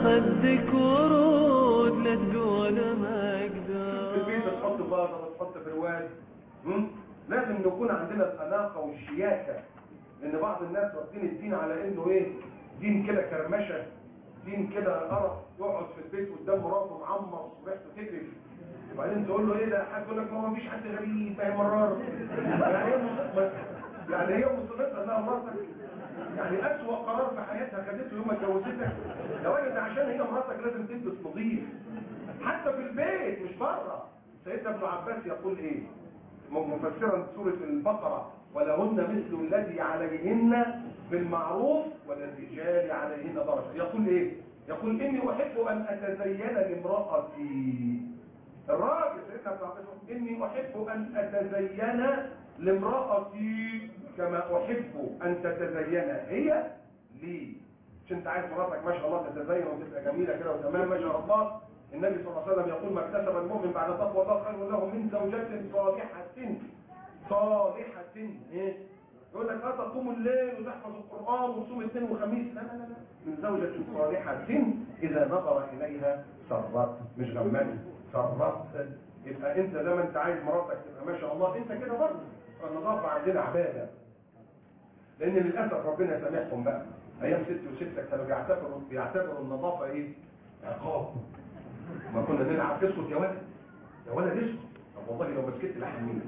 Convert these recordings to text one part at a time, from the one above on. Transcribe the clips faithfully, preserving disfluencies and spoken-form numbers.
خدك ورود لا تقول ما اقدر. في البيت بتحط باظه بتحط برواز. لازم نكون عندنا الاناقه والشياكه، لان بعض الناس واخدين الدين على انه ايه، دين كده كرمشه، دين كده قرف، يقعد في البيت قدام مراته معمص وريحته تقرف، وبعدين تقول له ايه ده حاج، يقول لك ما فيش حد غريب ما هي مرار. يعني هي يعني هي مصيبتها انها مراتك، يعني اسوأ قرار في حياتها خدته يوم ما اتجوزتك. يا راجل ده عشان هي مراتك لازم تلبس نظيف حتى في البيت مش بره. سيدنا ابن عباس يقول ايه مفسرا سوره البقره: ولهن مثل الذي عليهن بالمعروف وللرجال عليهن درجه. يقول ايه؟ يقول اني احب ان اتزين لامراتي. الراجل سيدنا ابن عباس يقول اني احب ان اتزين لامراتي كما احب ان تتزين هي لي. مش انت عايز مراتك ما شاء الله تتزين وتبقى جميله كده وتمام ما شاء الله؟ النبي صلى الله عليه وسلم يقول: ما اكتسب المؤمن بعد تقوى الله خير له من زوجة صالحة صالحة. ايه؟ يقول لك اه تقوم الليل وتحفظ القرآن وتصوم اثنين وخميس. لا لا لا، من زوجة صالحة إذا نظر إليها سرت، مش غمت، سرت. يبقى انت زي ما انت عايز مراتك تبقى ما شاء الله، انت كده برضه. النظافة عندنا عبادة، لأن للأسف ربنا يسامحهم بقى. أيام ست وستك كانوا بيعتبروا بيعتبروا النظافة إيه؟ عقاب. ما كنا نلعب اسكت يا ولد يا ولد اسكت. طب والله لو مسكت لحميك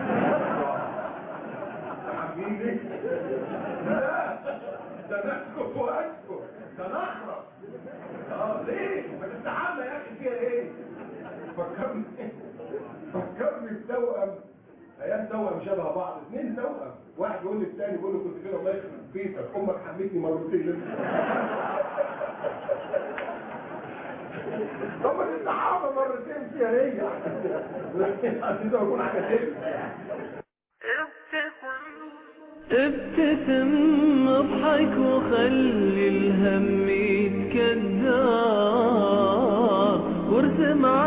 لحميك لا ده نسكت واسكت ده نخرس. اه ليه؟ ما تستحمى يا اخي فيها ايه؟ فكرني فكرني بتوأم، ايام توأم شبه بعض، اثنين توأم، واحد يقول للثاني يقول له كنت كده الله يخرب بيتك امك حميتني مرتين. طب ما تستحمى مرتين فيها ايه يعني؟ عشان ده يكون حاجه تانية. ابتسم اضحك وخلي الهم يتكدر وارسم